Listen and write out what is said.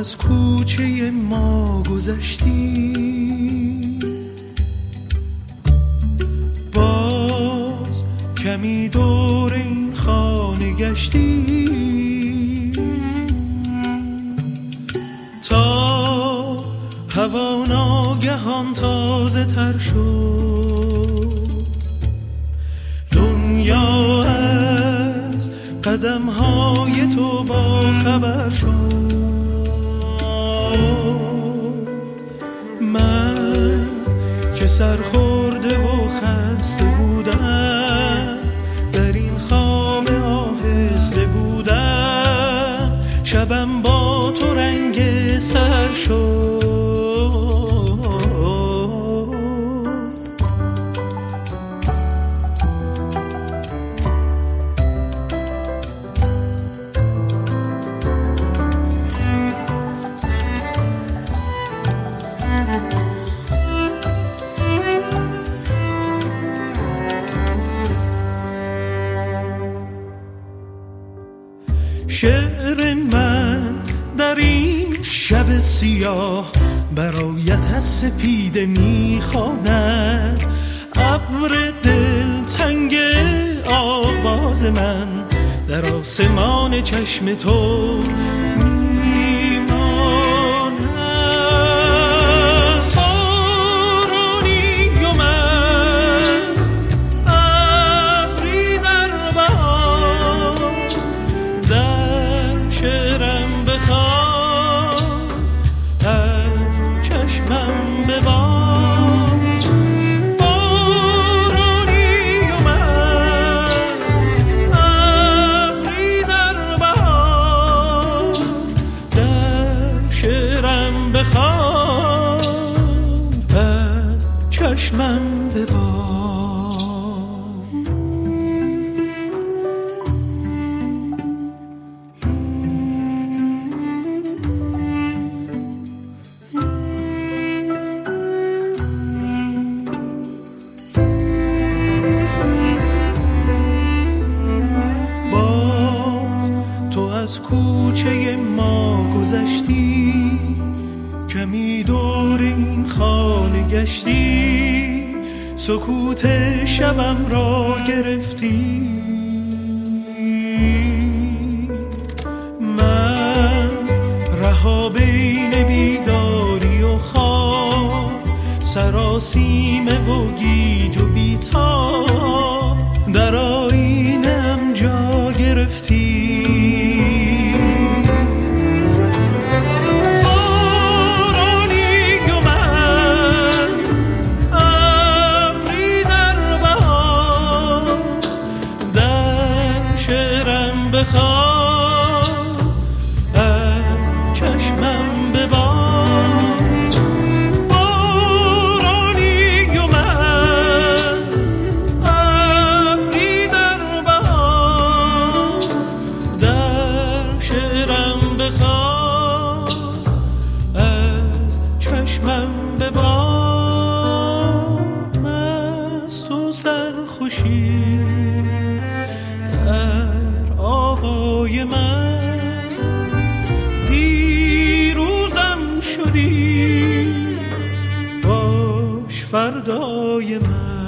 از کوچه ما گذشتی، باز کمی دور این خانه گشتی، تا هوا ناگهان تازه تر شد. دنیا از قدم های تو با خبر شد. من که سرخورده و خسته بودم، در این خانه آهسته بودم، شبم با تو رنگ سر شد. شعر من در این شب سیاه برایت از سپیده میخواند. ابر دلتنگ آواز من در آسمان چشم تو چشمم باز تو از کوچه ما گذشتی، کمی دور این خانه گشتی، سکوت شبم را گرفتی. من رها بین بیداری و خواب، سراسیمه و گیج و بی‌تاب، در آینه‌ام جا گرفتی. از چشمم ببار بارانی و من، ابری در بهار، در شعرم بخوار. از چشمم ببار مست و سرخوشی آقای من، دیروزم شدی باش فردای من.